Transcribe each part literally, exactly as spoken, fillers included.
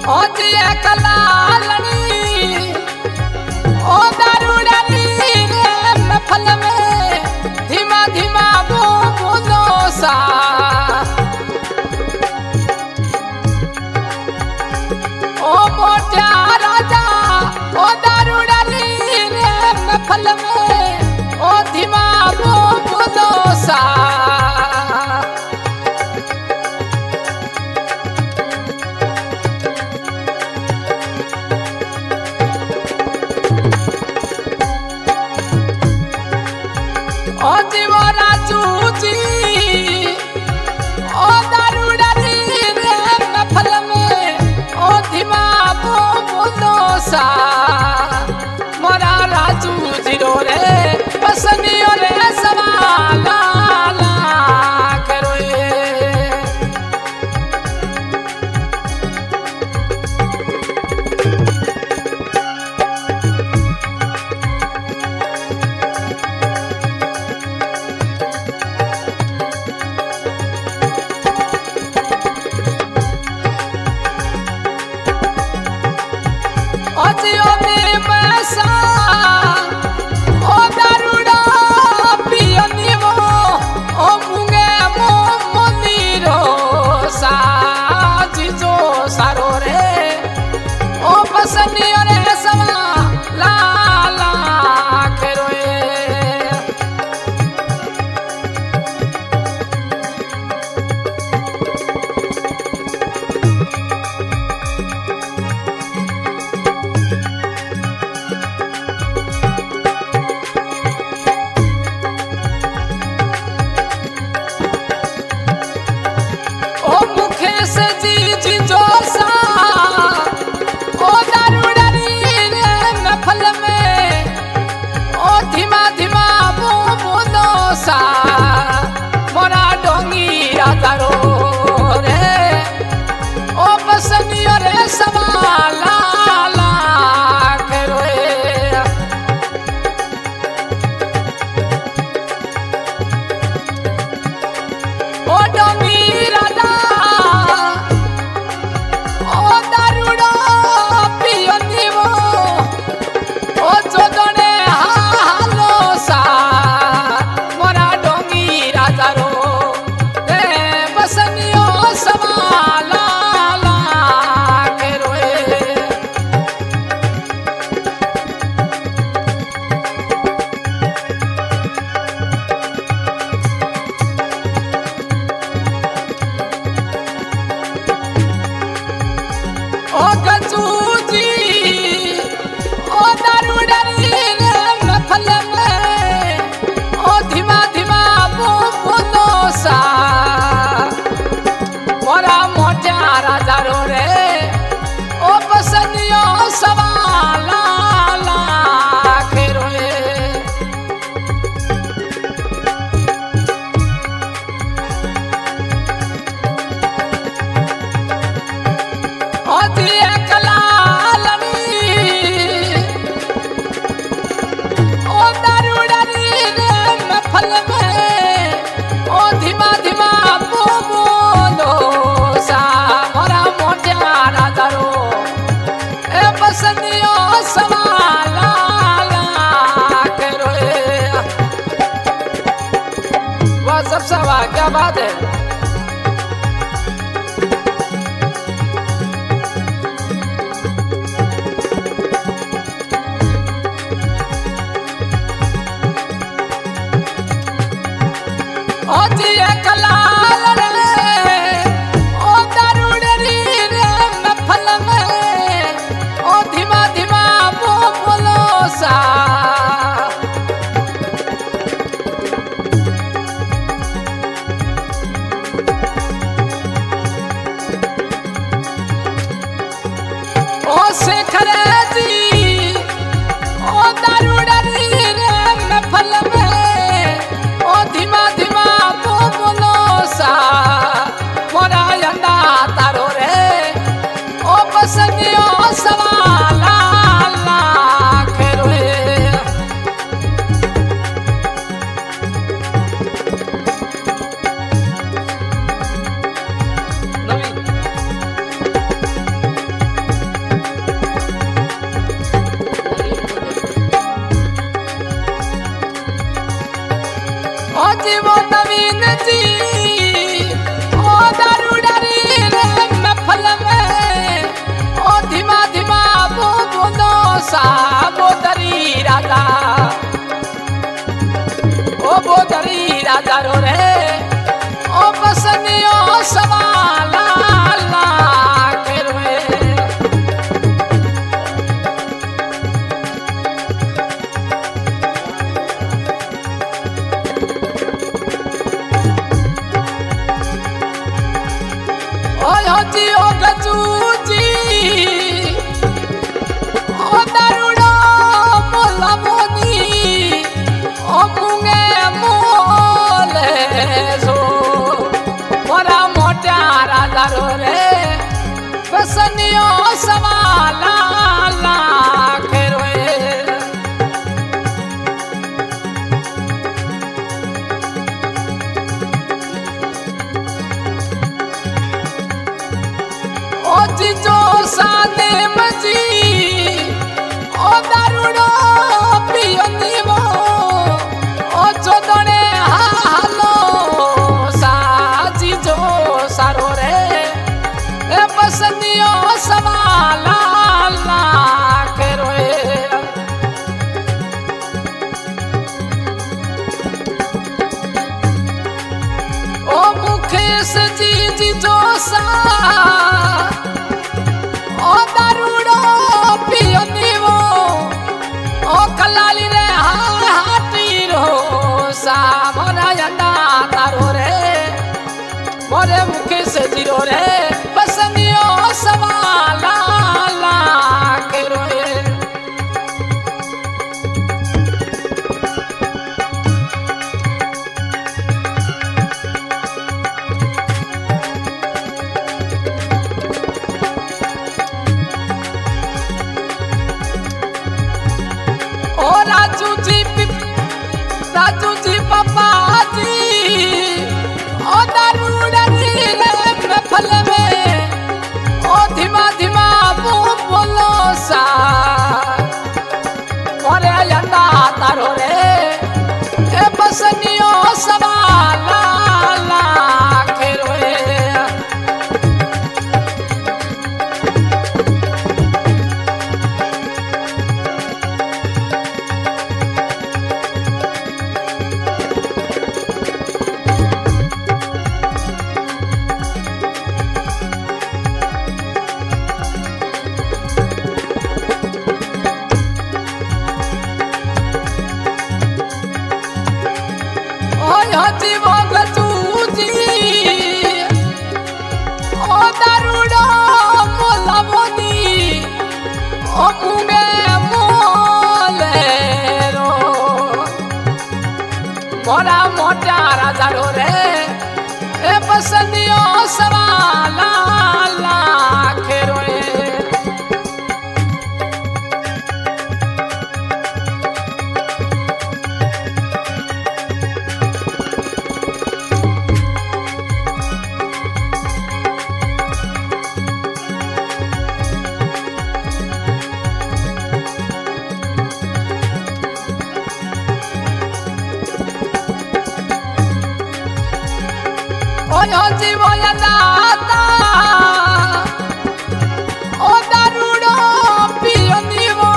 ओ जिया कलालनी ओ दारूड़नी महफल में धीमा धीमा वो बोलो सा ओ मोटा राजा ओ दारूड़नी महफल में ओ धीमा वो बोलो सा ओ जीवो राजू जी ओ दारूड़नी रे महफल में ओ धीमा वो बोलो सा मोरा राजू जी रो रे पसनियो रे सवाला ला करो ओ जियो में मैसा ओ दारूड़ा पियनी वो ओ मुंगे मो मंदिरो सा जिजो सारो रे ओ पसनियो रे सवा ला ला करोए ओ मुखे से जी जी जोसा ओ दारूड़नी रे महफल में ओ धीमा धीमा वो बोलो सा मोरा डोंगी राजारो रे ओ पसनियो रे सवाला ला करोए ओ डोंगी राजा ओ दारूड़ा पियनी वो ओ जोदने हालो सा मोरा डोंगी राजा रो रे बसनियो सवाला ला करोए ओ गजू जी ओ दारूड़नी रे महफल में ओ धीमा धीमा वो बोलो सा मोरा मोटा राजा रो रे ओ पसनियो सवाला ला करोए ओ जिया कलालनी ओ दारूड़नी रे महफल में ओ धीमा धीमा वो बोलो सा मोरा मोटा राजा रो ए पसनियो सवाला ला करोए वाह सब सवा क्या बात है ओ जिया कलाल रे ओ दारूड़नी रे महफल में ओ धीमा धीमा वो बोलो सा ओ शेखर जी ओ दारूड़नी रे महफल में ओ धीमा धीमा वो बोलो सा मोरा अंडा तारो रे ओ पसनियो सवाला ला करोए बसनियो सवाला लाख रोए ओ जिजो साने मजी ओ दारुड़ो पियनी वो ओ चोदने हालो साजी जो सारो रे ए बसनियो सवाला लाख रोए ओ मुखेश जी जी जो सा ओ दारुड़ो पियनी वो ओ कलाली रे हाटी रो सा मोरा यंदा तारो रे मोरे मुखे से जीरो रे बसनियो सवाला लाख रोए ओ राजू जी राजू जी पापा जी ओ दारुड़नी रे फल में ओ धीमा धीमा मुंह बोलो सा मोरे यंदा तारो रे ए बसनियो सवाला लाख रोए हजी भगतूजी ओ दारुड़ो मोलमनी ओ मुंगे मोले रो मोरा मोटा राजा रो रे ए बसनियो सवाला लाख रोए ओ जीवन दाता ओ दारुड़ो पियनी वो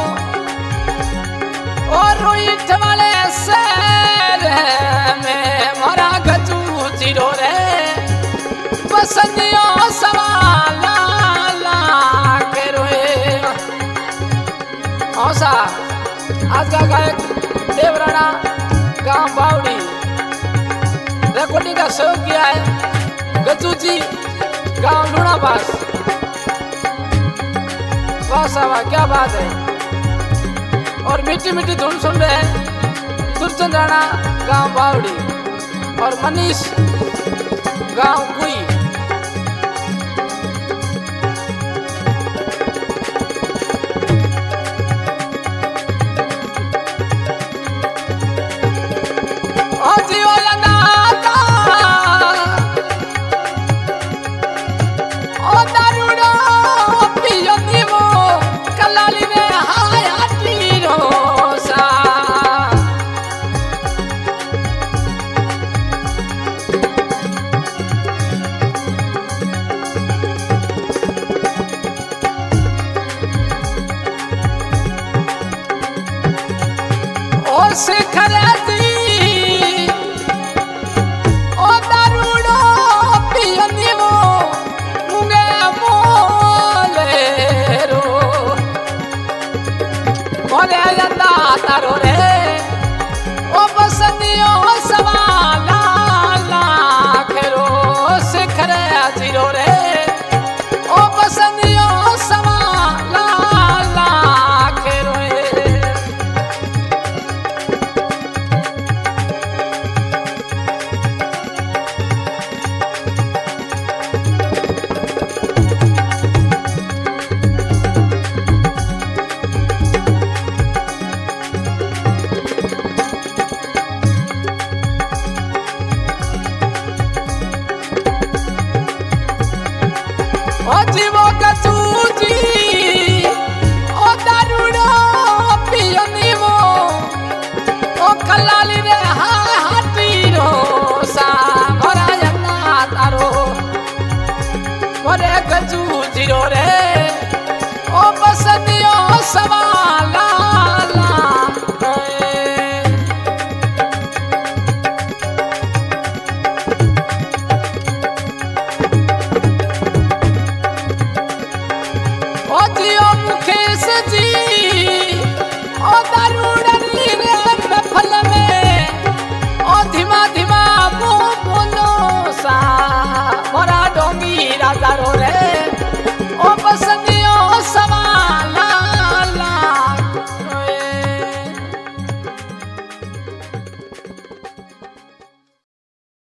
ओ रोइठ वाले शेर में मोरा गजू जीरो रे बसनियो सवाला लाख रोए औसा आज का गायक देवराना गांव बावड़ी रिकॉर्डिंग का शो किया है गज्जू जी गांव लूणाबास वाह साहब क्या बात है और मीठी मीठी धुन सुन रहे हैं दुर्जन राणा गांव बावड़ी और मनीष गांव कुई शिखर दी ओ दारुड़ो पियनी वो मुंगे मोले रो मोरे यंदा तारो रे ओ बसनियो सवाला लाख रो शिखर जीरो रे ओ बसनियो सवाला लाख रोए फौजियों